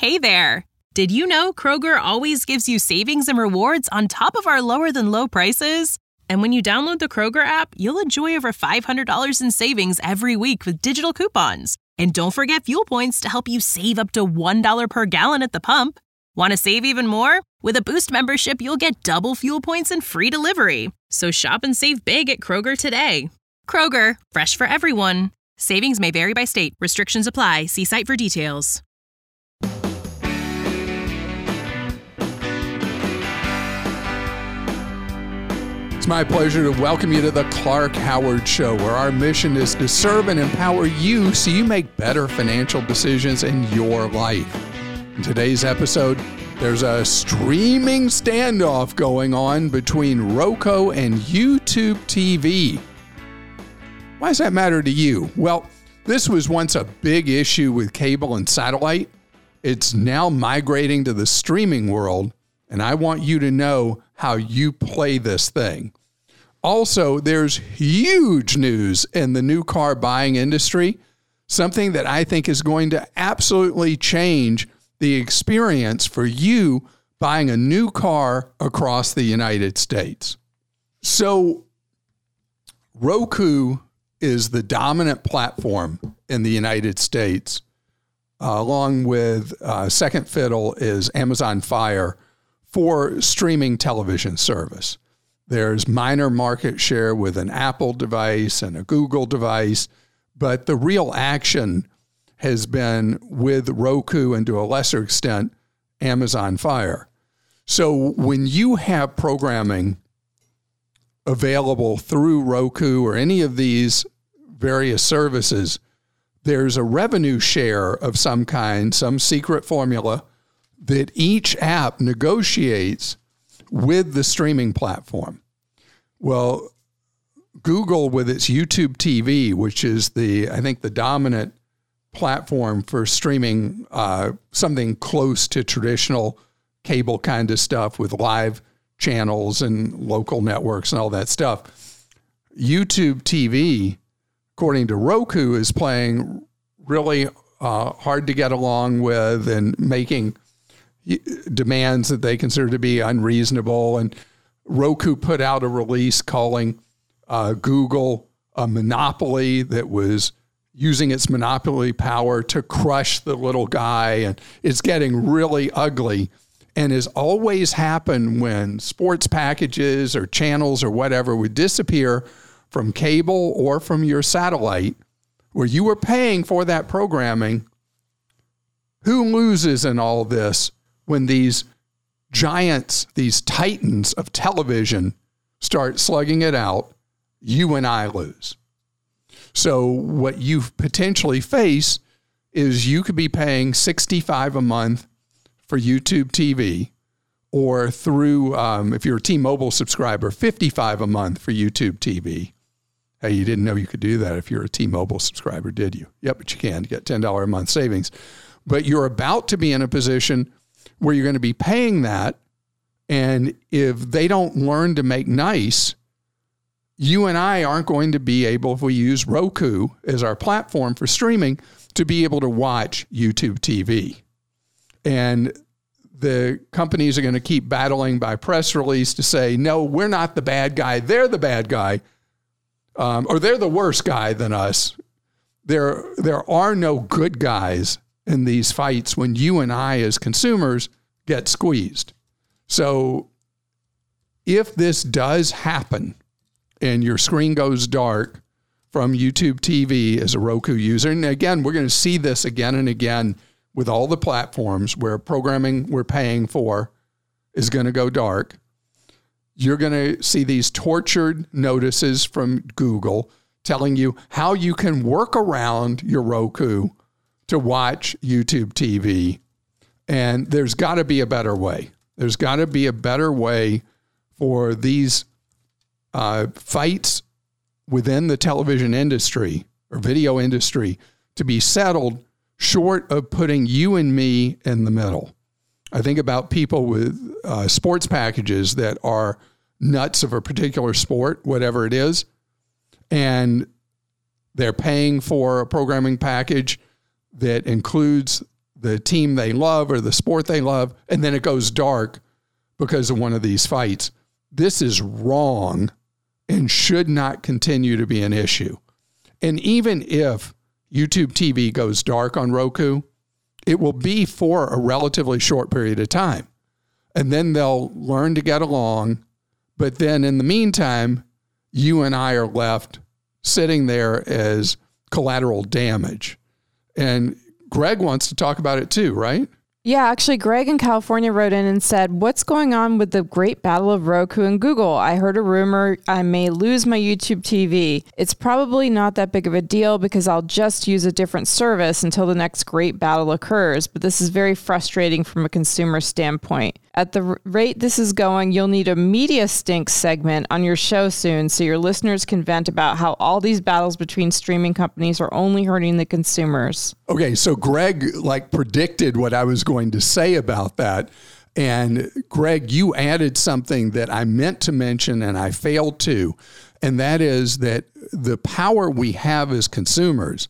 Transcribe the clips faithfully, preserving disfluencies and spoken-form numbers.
Hey there! Did you know Kroger always gives you savings and rewards on top of our lower-than-low prices? And when you download the Kroger app, you'll enjoy over five hundred dollars in savings every week with digital coupons. And don't forget fuel points to help you save up to one dollar per gallon at the pump. Want to save even more? With a Boost membership, you'll get double fuel points and free delivery. So shop and save big at Kroger today. Kroger, fresh for everyone. Savings may vary by state. Restrictions apply. See site for details. It's my pleasure to welcome you to the Clark Howard Show, where our mission is to serve and empower you so you make better financial decisions in your life. In today's episode, there's a streaming standoff going on between Roku and YouTube T V. Why does that matter to you? Well, this was once a big issue with cable and satellite. It's now migrating to the streaming world, and I want you to know how you play this thing. Also, there's huge news in the new car buying industry, something that I think is going to absolutely change the experience for you buying a new car across the United States. So, Roku is the dominant platform in the United States, uh, along with uh, second fiddle is Amazon Fire for streaming television service. There's minor market share with an Apple device and a Google device, but the real action has been with Roku and to a lesser extent, Amazon Fire. So when you have programming available through Roku or any of these various services, there's a revenue share of some kind, some secret formula that each app negotiates with the streaming platform. Well, Google with its YouTube T V, which is the, I think, the dominant platform for streaming uh, something close to traditional cable kind of stuff with live channels and local networks and all that stuff. YouTube T V, according to Roku, is playing really uh, hard to get along with and making demands that they consider to be unreasonable. And Roku put out a release calling uh, Google a monopoly that was using its monopoly power to crush the little guy. And it's getting really ugly, and has always happened when sports packages or channels or whatever would disappear from cable or from your satellite where you were paying for that programming. Who loses in all this when these giants, these titans of television start slugging it out? You and I lose. So what you potentially face is you could be paying sixty-five dollars a month for YouTube T V, or through, um, if you're a T-Mobile subscriber, fifty-five dollars a month for YouTube T V. Hey, you didn't know you could do that if you're a T-Mobile subscriber, did you? Yep, but you can get ten dollars a month savings. But you're about to be in a position where you're going to be paying that, and if they don't learn to make nice, you and I aren't going to be able, if we use Roku as our platform for streaming, to be able to watch YouTube T V. And the companies are going to keep battling by press release to say, no, we're not the bad guy. They're the bad guy. Um, or they're the worse guy than us. There, there are no good guys in these fights when you and I as consumers get squeezed. So if this does happen and your screen goes dark from YouTube T V as a Roku user, and again, we're going to see this again and again with all the platforms where programming we're paying for is going to go dark. You're going to see these tortured notices from Google telling you how you can work around your Roku to watch YouTube T V. And there's got to be a better way. There's got to be a better way for these uh, fights within the television industry or video industry to be settled short of putting you and me in the middle. I think about people with uh, sports packages that are nuts of a particular sport, whatever it is, and they're paying for a programming package that includes the team they love or the sport they love, and then it goes dark because of one of these fights. This is wrong and should not continue to be an issue. And even if YouTube T V goes dark on Roku, it will be for a relatively short period of time. And then they'll learn to get along. But then in the meantime, you and I are left sitting there as collateral damage. And Greg wants to talk about it too, right? Yeah, actually, Greg in California wrote in and said, what's going on with the great battle of Roku and Google? I heard a rumor I may lose my YouTube T V. It's probably not that big of a deal because I'll just use a different service until the next great battle occurs. But this is very frustrating from a consumer standpoint. At the rate this is going, you'll need a media stinks segment on your show soon so your listeners can vent about how all these battles between streaming companies are only hurting the consumers. Okay, so Greg like predicted what I was going to say about that. And Greg, you added something that I meant to mention and I failed to. And that is that the power we have as consumers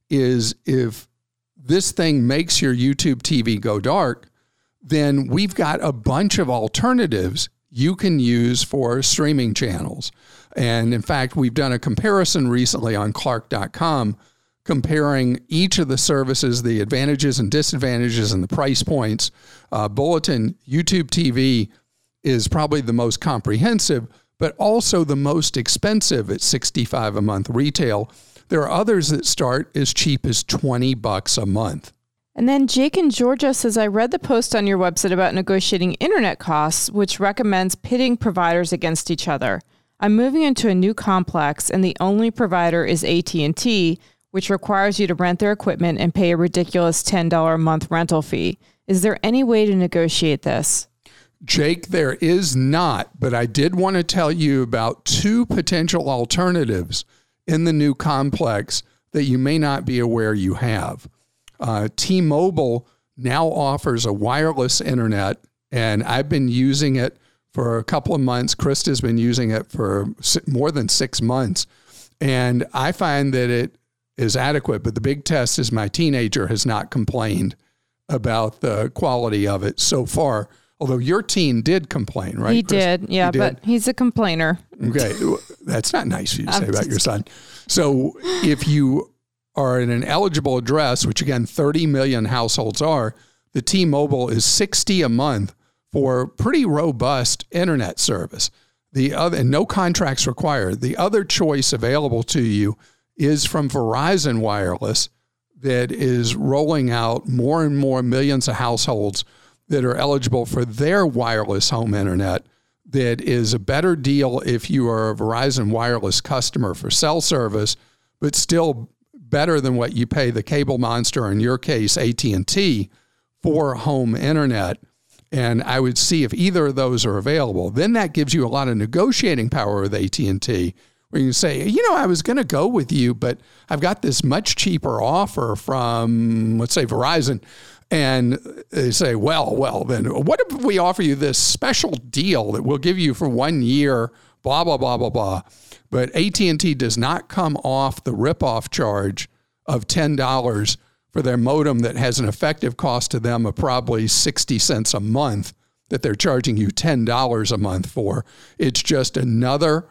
is if this thing makes your YouTube T V go dark, then we've got a bunch of alternatives you can use for streaming channels. And in fact, we've done a comparison recently on Clark dot com comparing each of the services, the advantages and disadvantages and the price points. Uh, Bulletin, YouTube T V is probably the most comprehensive, but also the most expensive at sixty-five dollars a month retail. There are others that start as cheap as twenty bucks a month. And then Jake in Georgia says, I read the post on your website about negotiating internet costs, which recommends pitting providers against each other. I'm moving into a new complex, and the only provider is A T and T, which requires you to rent their equipment and pay a ridiculous ten dollars a month rental fee. Is there any way to negotiate this? Jake, there is not, but I did want to tell you about two potential alternatives in the new complex that you may not be aware you have. Uh, T-Mobile now offers a wireless internet, and I've been using it for a couple of months. Krista's been using it for more than six months, and I find that it is adequate, but the big test is my teenager has not complained about the quality of it so far, although your teen did complain, right? He Krista? did, yeah, he did? But he's a complainer. Okay, that's not nice for you to say about your son. So if you are in an eligible address, which again, thirty million households are, the T-Mobile is sixty dollars a month for pretty robust internet service. The other, and no contracts required. The other choice available to you is from Verizon Wireless that is rolling out more and more millions of households that are eligible for their wireless home internet. That is a better deal if you are a Verizon Wireless customer for cell service, but still better than what you pay the cable monster, in your case, A T and T, for home internet. And I would see if either of those are available. Then that gives you a lot of negotiating power with A T and T, where you can say, you know, I was going to go with you, but I've got this much cheaper offer from, let's say, Verizon. And they say, well, well, then what if we offer you this special deal that we'll give you for one year, blah, blah, blah, blah, blah. But A T and T does not come off the ripoff charge of ten dollars for their modem that has an effective cost to them of probably sixty cents a month that they're charging you ten dollars a month for. It's just another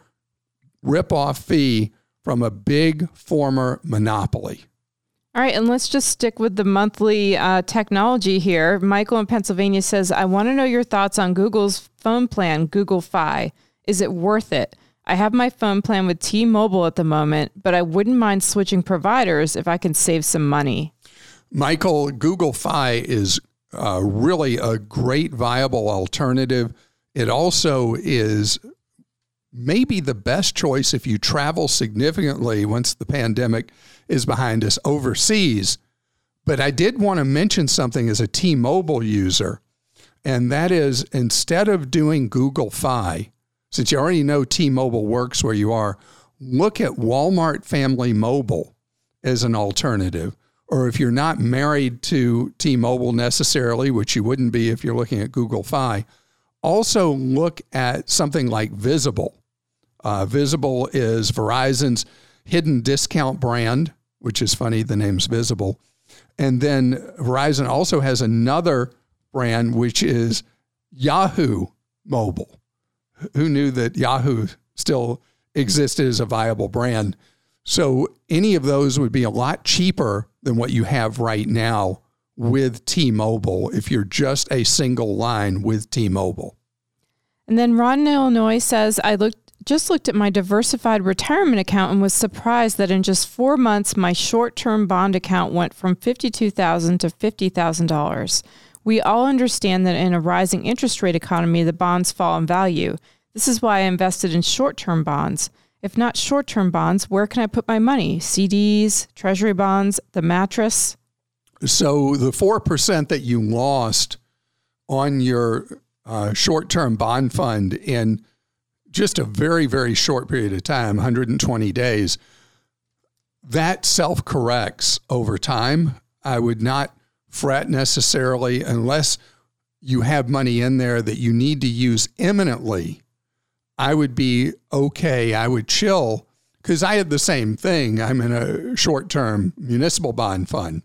ripoff fee from a big former monopoly. All right, and let's just stick with the monthly uh, technology here. Michael in Pennsylvania says, I want to know your thoughts on Google's phone plan, Google Fi. Is it worth it? I have my phone plan with T-Mobile at the moment, but I wouldn't mind switching providers if I can save some money. Michael, Google Fi is uh, really a great viable alternative. It also is maybe the best choice if you travel significantly once the pandemic is behind us overseas. But I did want to mention something as a T-Mobile user, and that is instead of doing Google Fi, since you already know T-Mobile works where you are, look at Walmart Family Mobile as an alternative. Or if you're not married to T-Mobile necessarily, which you wouldn't be if you're looking at Google Fi, also look at something like Visible. Uh, Visible is Verizon's hidden discount brand, which is funny, the name's Visible. And then Verizon also has another brand, which is Yahoo Mobile. Who knew that Yahoo still existed as a viable brand? So any of those would be a lot cheaper than what you have right now with T-Mobile if you're just a single line with T-Mobile. And then Ron in Illinois says, I looked just looked at my diversified retirement account and was surprised that in just four months, my short-term bond account went from fifty-two thousand dollars to fifty thousand dollars. We all understand that in a rising interest rate economy, the bonds fall in value. This is why I invested in short-term bonds. If not short-term bonds, where can I put my money? C Ds, treasury bonds, the mattress? So the four percent that you lost on your uh, short-term bond fund in just a very, very short period of time, one hundred twenty days, that self-corrects over time. I would not fret necessarily unless you have money in there that you need to use imminently. I would be okay. I would chill because I had the same thing. I'm in a short-term municipal bond fund,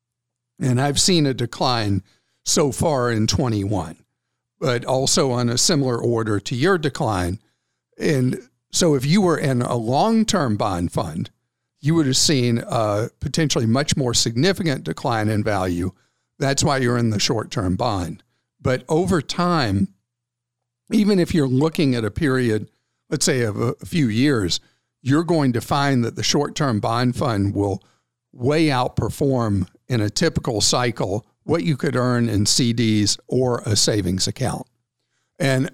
and I've seen a decline so far in twenty-one, but also on a similar order to your decline. And so if you were in a long-term bond fund, you would have seen a potentially much more significant decline in value. That's why you're in the short-term bond. But over time, even if you're looking at a period, let's say of a few years, you're going to find that the short-term bond fund will way outperform in a typical cycle what you could earn in C Ds or a savings account. And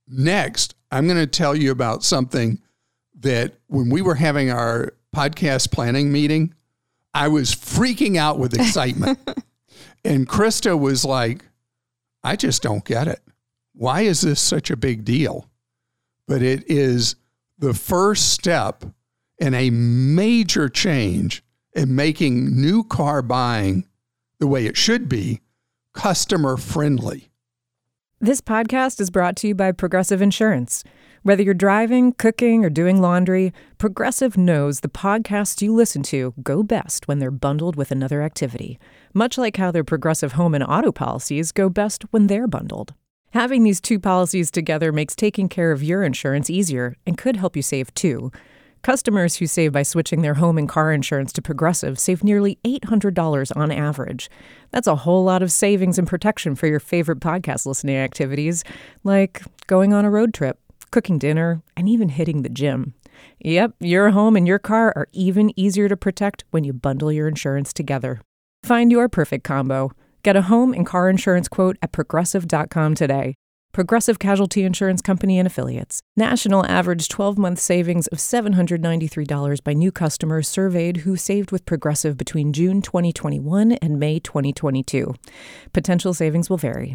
next, I'm going to tell you about something that when we were having our podcast planning meeting, I was freaking out with excitement. And Krista was like, I just don't get it. Why is this such a big deal? But it is the first step in a major change in making new car buying the way it should be, customer friendly. This podcast is brought to you by Progressive Insurance. Whether you're driving, cooking, or doing laundry, Progressive knows the podcasts you listen to go best when they're bundled with another activity, much like how their Progressive home and auto policies go best when they're bundled. Having these two policies together makes taking care of your insurance easier and could help you save too. Customers who save by switching their home and car insurance to Progressive save nearly eight hundred dollars on average. That's a whole lot of savings and protection for your favorite podcast listening activities, like going on a road trip, cooking dinner, and even hitting the gym. Yep, your home and your car are even easier to protect when you bundle your insurance together. Find your perfect combo. Get a home and car insurance quote at progressive dot com today. Progressive Casualty Insurance Company and Affiliates. National average twelve-month savings of seven hundred ninety-three dollars by new customers surveyed who saved with Progressive between June twenty twenty-one and May twenty twenty-two. Potential savings will vary.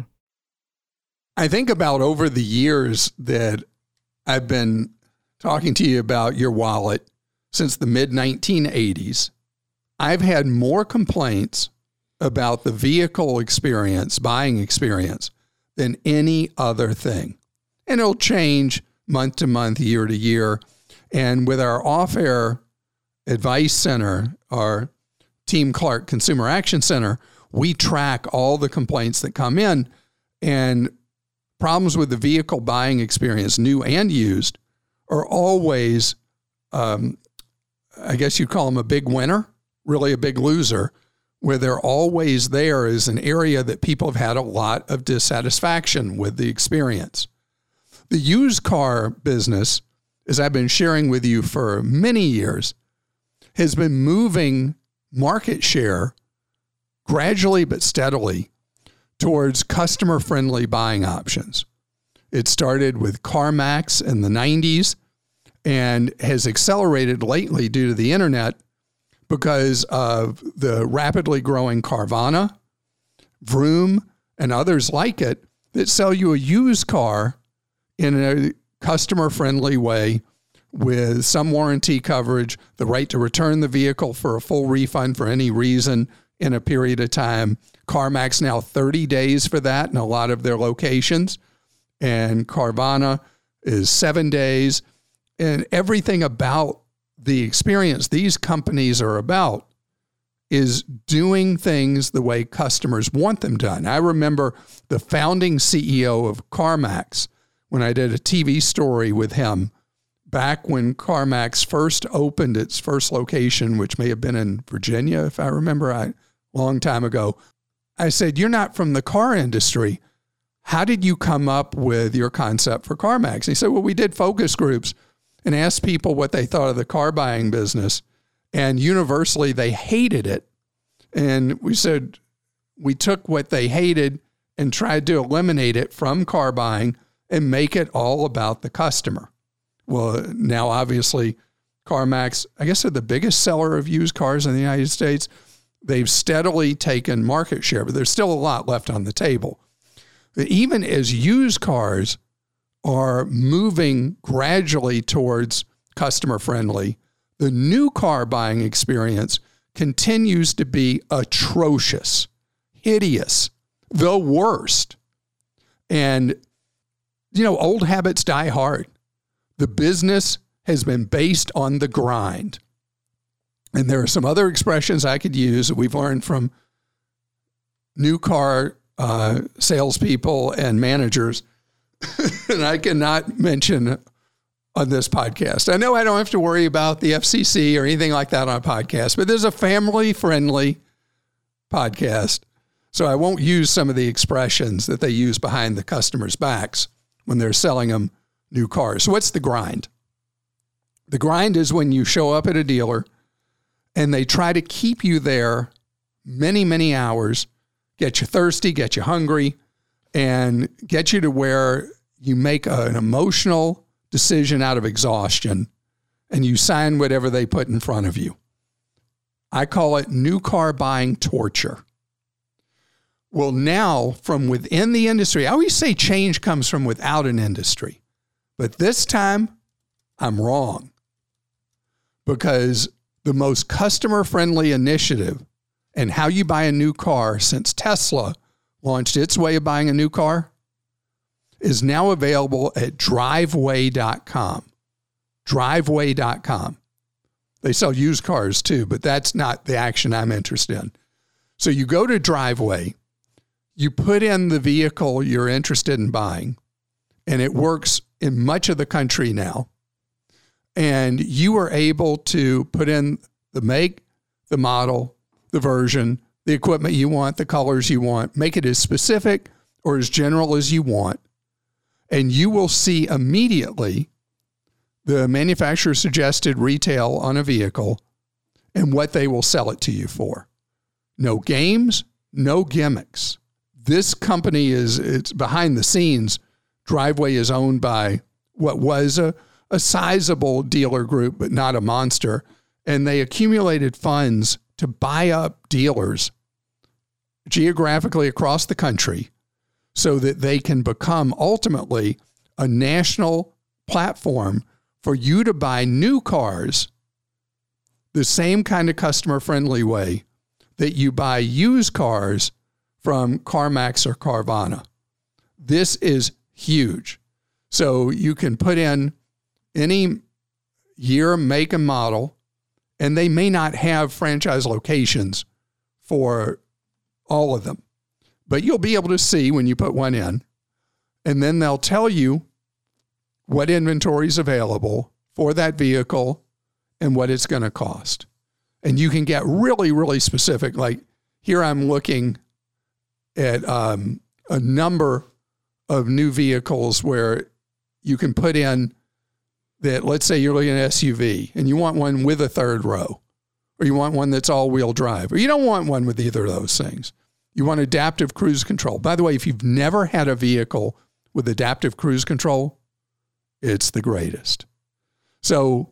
I think about over the years that I've been talking to you about your wallet since the mid nineteen eighties. I've had more complaints about the vehicle experience, buying experience, than any other thing. And it'll change month to month, year to year. And with our off-air advice center, our Team Clark Consumer Action Center, we track all the complaints that come in, and problems with the vehicle buying experience, new and used, are always, um, I guess you call them a big winner, really a big loser, where they're always there is an area that people have had a lot of dissatisfaction with the experience. The used car business, as I've been sharing with you for many years, has been moving market share gradually but steadily towards customer-friendly buying options. It started with CarMax in the nineties and has accelerated lately due to the internet because of the rapidly growing Carvana, Vroom, and others like it that sell you a used car in a customer-friendly way with some warranty coverage, the right to return the vehicle for a full refund for any reason in a period of time. CarMax now thirty days for that in a lot of their locations, and Carvana is seven days. And everything about the experience these companies are about is doing things the way customers want them done. I remember the founding C E O of CarMax when I did a T V story with him back when CarMax first opened its first location, which may have been in Virginia, if I remember right, a long time ago. I said, "You're not from the car industry. How did you come up with your concept for CarMax?" And he said, "Well, we did focus groups and asked people what they thought of the car buying business. And universally, they hated it. And we said, we took what they hated and tried to eliminate it from car buying and make it all about the customer." Well, now, obviously, CarMax, I guess they're the biggest seller of used cars in the United States. They've steadily taken market share, but there's still a lot left on the table. But even as used cars are moving gradually towards customer friendly, the new car buying experience continues to be atrocious, hideous, the worst. And, you know, old habits die hard. The business has been based on the grind. And there are some other expressions I could use that we've learned from new car uh, salespeople and managers, and I cannot mention on this podcast. I know I don't have to worry about the F C C or anything like that on a podcast, but there's a family-friendly podcast, so I won't use some of the expressions that they use behind the customers' backs when they're selling them new cars. So what's the grind? The grind is when you show up at a dealer and they try to keep you there many, many hours, get you thirsty, get you hungry, and get you to where you make a, an emotional decision out of exhaustion and you sign whatever they put in front of you. I call it new car buying torture. Well, now from within the industry, I always say change comes from without an industry, but this time I'm wrong, because the most customer-friendly initiative and how you buy a new car since Tesla launched its way of buying a new car is now available at driveway dot com. driveway dot com. They sell used cars too, but that's not the action I'm interested in. So you go to Driveway, you put in the vehicle you're interested in buying, and it works in much of the country now. And you are able to put in the make, the model, the version, the equipment you want, the colors you want, make it as specific or as general as you want. And you will see immediately the manufacturer suggested retail on a vehicle and what they will sell it to you for. No games, no gimmicks. This company is, it's behind the scenes. Driveway is owned by what was a, a sizable dealer group, but not a monster. And they accumulated funds to buy up dealers geographically across the country so that they can become ultimately a national platform for you to buy new cars the same kind of customer-friendly way that you buy used cars from CarMax or Carvana. This is huge. So you can put in any year, make, and model, and they may not have franchise locations for all of them, but you'll be able to see when you put one in, and then they'll tell you what inventory is available for that vehicle and what it's going to cost. And you can get really, really specific. Like here I'm looking at um, a number of new vehicles where you can put in that, let's say you're looking at an S U V and you want one with a third row, or you want one that's all-wheel drive, or you don't want one with either of those things. You want adaptive cruise control. By the way, if you've never had a vehicle with adaptive cruise control, it's the greatest. So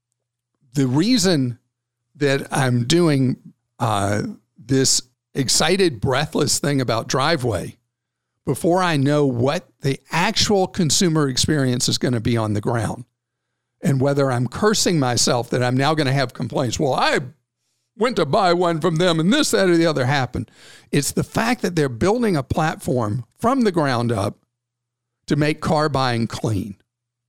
the reason that I'm doing uh, this excited, breathless thing about Driveway before I know what the actual consumer experience is going to be on the ground, and whether I'm cursing myself that I'm now going to have complaints. Well, I went to buy one from them and this, that, or the other happened. It's the fact that they're building a platform from the ground up to make car buying clean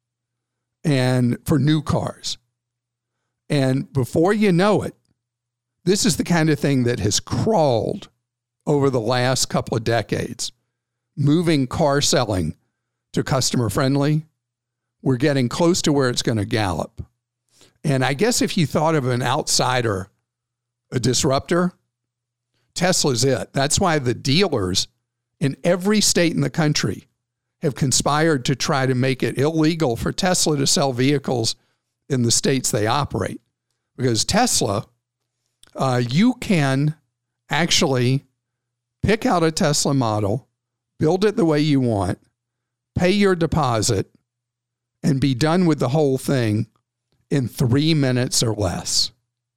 and for new cars. And before you know it, This is the kind of thing that has crawled over the last couple of decades, moving car selling to customer friendly. We're getting close to where it's going to gallop. And I guess if you thought of an outsider, a disruptor, Tesla's it. That's why the dealers in every state in the country have conspired to try to make it illegal for Tesla to sell vehicles in the states they operate. Because Tesla, uh, you can actually pick out a Tesla model, build it the way you want, pay your deposit, and be done with the whole thing in three minutes or less.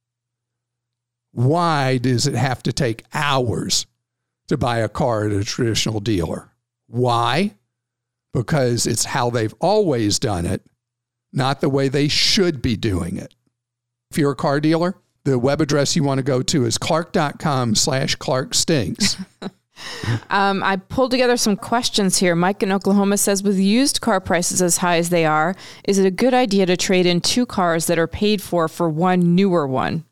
Why does it have to take hours to buy a car at a traditional dealer? Why? Because it's how they've always done it, not the way they should be doing it. If you're a car dealer, the web address you want to go to is clark.com slash Clark Stinks. um, I pulled together some questions here. Mike in Oklahoma says, with used car prices as high as they are, is it a good idea to trade in two cars that are paid for for one newer one?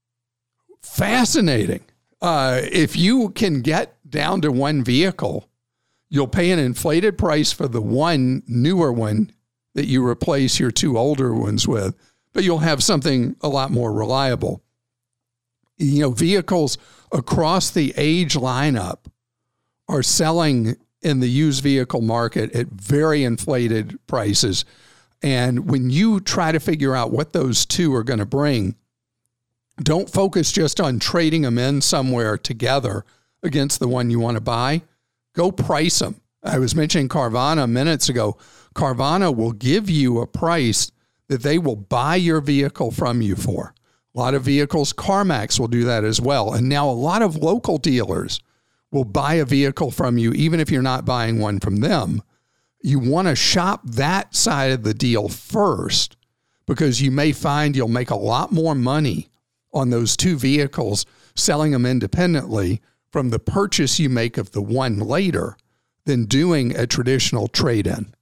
Fascinating. Uh, if you can get down to one vehicle, you'll pay an inflated price for the one newer one that you replace your two older ones with, but you'll have something a lot more reliable. You know, vehicles across the age lineup are selling in the used vehicle market at very inflated prices. And when you try to figure out what those two are going to bring, don't focus just on trading them in somewhere together against the one you want to buy. Go price them. I was mentioning Carvana minutes ago. Carvana will give you a price that they will buy your vehicle from you for. A lot of vehicles, CarMax will do that as well. And now a lot of local dealers will buy a vehicle from you, even if you're not buying one from them. You want to shop that side of the deal first, because you may find you'll make a lot more money on those two vehicles, selling them independently from the purchase you make of the one later than doing a traditional trade-in.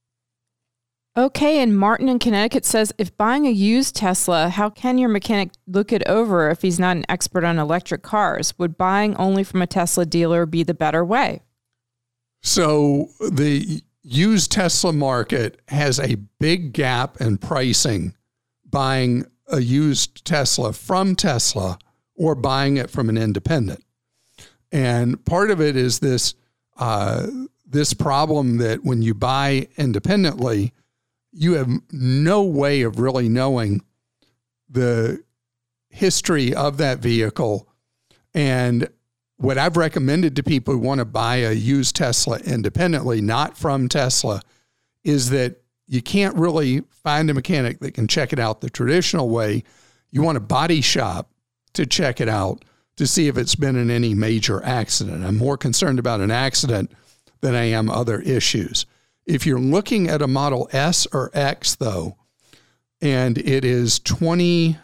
Okay, and Martin in Connecticut says, if buying a used Tesla, how can your mechanic look it over if he's not an expert on electric cars? Would buying only from a Tesla dealer be the better way? So the used Tesla market has a big gap in pricing, buying a used Tesla from Tesla or buying it from an independent. And part of it is this, uh, this problem that when you buy independently, you have no way of really knowing the history of that vehicle. And what I've recommended to people who want to buy a used Tesla independently, not from Tesla, is that you can't really find a mechanic that can check it out the traditional way. You want a body shop to check it out to see if it's been in any major accident. I'm more concerned about an accident than I am other issues. If you're looking at a Model S or X, though, and it is twenty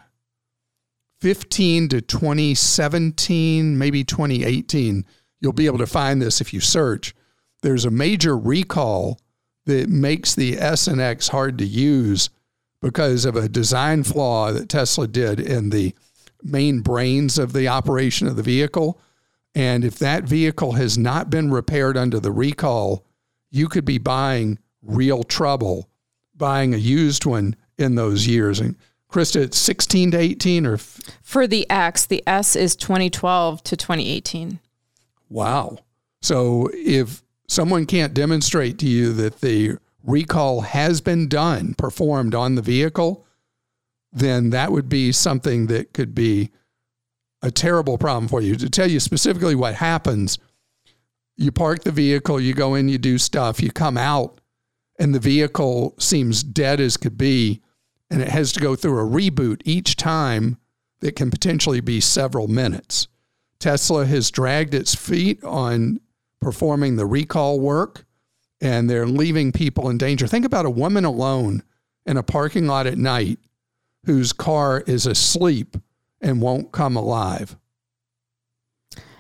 fifteen to twenty seventeen, maybe twenty eighteen, you'll be able to find this if you search. There's a major recall that makes the S and X hard to use because of a design flaw that Tesla did in the main brains of the operation of the vehicle. And if that vehicle has not been repaired under the recall, you could be buying real trouble buying a used one in those years. And Krista, it's sixteen to eighteen or? F- For the X, the S is twenty twelve to twenty eighteen. Wow. So if someone can't demonstrate to you that the recall has been done, performed on the vehicle, then that would be something that could be a terrible problem for you. To tell you specifically what happens, you park the vehicle, you go in, you do stuff, you come out, and the vehicle seems dead as could be, and it has to go through a reboot each time that can potentially be several minutes. Tesla has dragged its feet on performing the recall work, and they're leaving people in danger. Think about a woman alone in a parking lot at night whose car is asleep and won't come alive.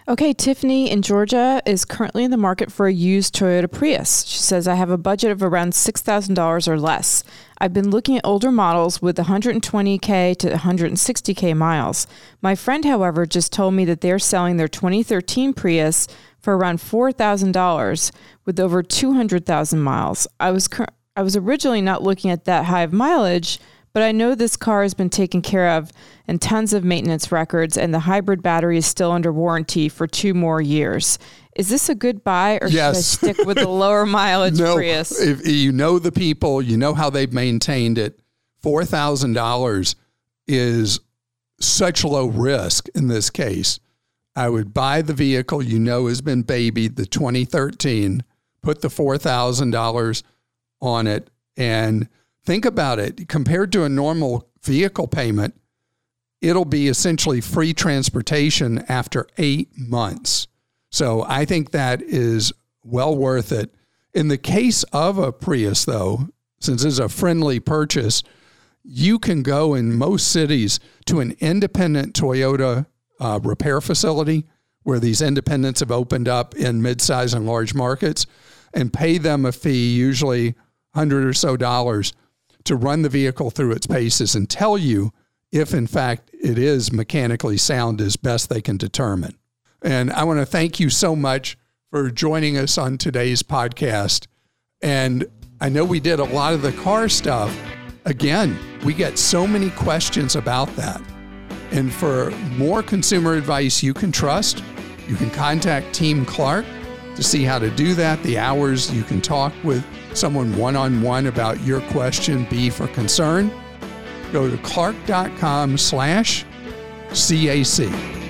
Okay, Tiffany in Georgia is currently in the market for a used Toyota Prius. She says, I have a budget of around six thousand dollars or less. I've been looking at older models with one hundred twenty thousand to one hundred sixty thousand miles. My friend, however, just told me that they're selling their twenty thirteen Prius for around four thousand dollars with over two hundred thousand miles. I was cur- I was originally not looking at that high of mileage, but I know this car has been taken care of and tons of maintenance records, and the hybrid battery is still under warranty for two more years. Is this a good buy, or yes. should I stick with the lower mileage no, Prius? If you know the people, you know how they've maintained it, four thousand dollars is such low risk in this case. I would buy the vehicle you know has been babied, the twenty thirteen, put the four thousand dollars on it, and think about it. Compared to a normal vehicle payment, it'll be essentially free transportation after eight months. So I think that is well worth it. In the case of a Prius, though, since it's a friendly purchase, you can go in most cities to an independent Toyota uh, repair facility where these independents have opened up in mid-size and large markets, and pay them a fee, usually one hundred or so dollars, to run the vehicle through its paces and tell you if, in fact, it is mechanically sound as best they can determine. And I want to thank you so much for joining us on today's podcast. And I know we did a lot of the car stuff. Again, we get so many questions about that. And for more consumer advice you can trust, you can contact Team Clark to see how to do that, the hours you can talk with someone one-on-one about your question, beef, or concern. Go to clark.com slash CAC.